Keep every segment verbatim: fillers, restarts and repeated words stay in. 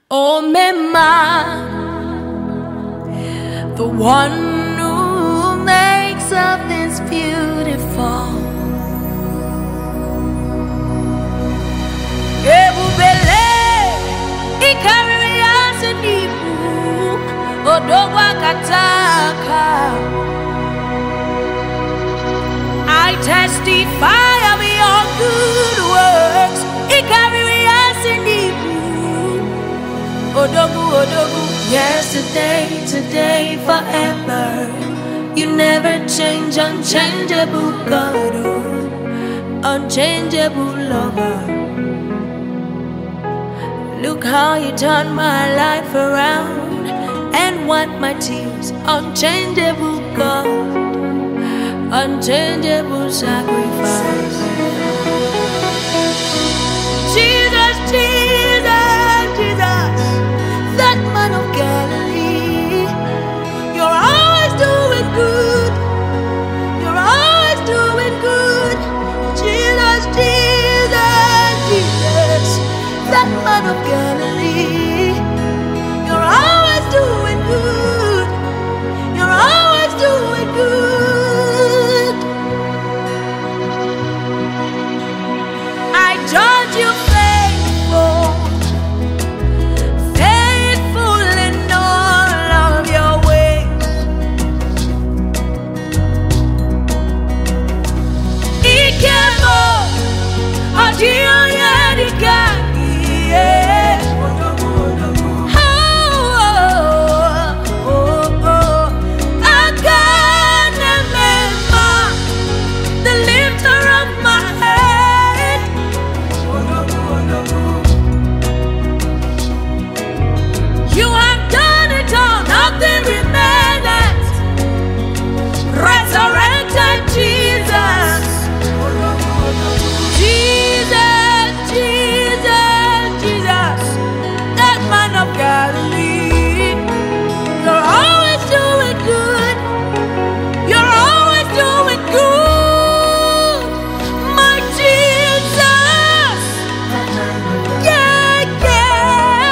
Oh, Mema, the one who makes of this beautiful. Ebubele, ikariri asenibu, odogwa kataka. I testify of your good works. Ikariri asenibu, odogu odogu. Yesterday, today, forever. You never change, unchangeable God, oh, unchangeable lover. Look how you turned my life around and wiped my tears. Unchangeable God, unchangeable sacrifice. Jesus, Jesus, Jesus, that man of Galilee. You're always doing good. You're always doing good. Jesus, Jesus, Jesus, that man of Galilee. You're always doing good. You're always doing good. I judge you faithful, faithful in all of your ways. Ikemo, adiyo yedikaki, yeah. Oh, oh, oh, oh. Akanemema, the lifter of my head. You have done it all, nothing remaineth. Resurrected Jesus. Jesus, Jesus, Jesus, that man of Galilee. You're always doing good. You're always doing good. My Jesus. Yeah, yeah.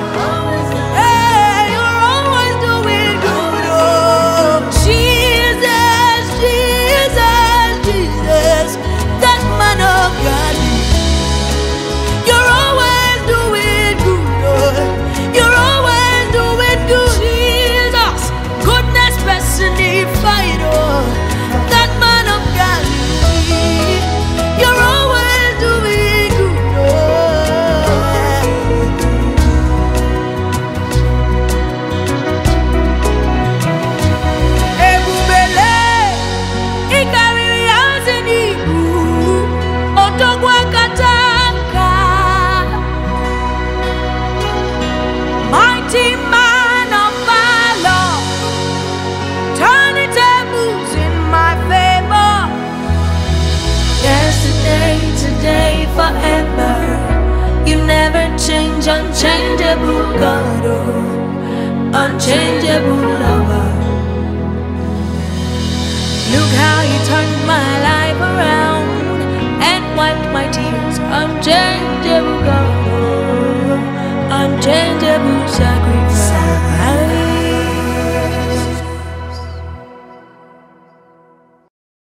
Hey, you're always doing good. Oh, Jesus, Jesus, Jesus, that man of Galilee. You're always doing good. Oh, you're always doing good. Jesus, goodness personified. Oh, that man of Galilee. You're always doing good. Oh. Ebubele, ikariri asenibu, odogwa kataka. Mighty man of valor, turning tables in my favor. Yesterday, today, forever. You never change, unchangeable God, oh, unchangeable lover. Look how you turned my life around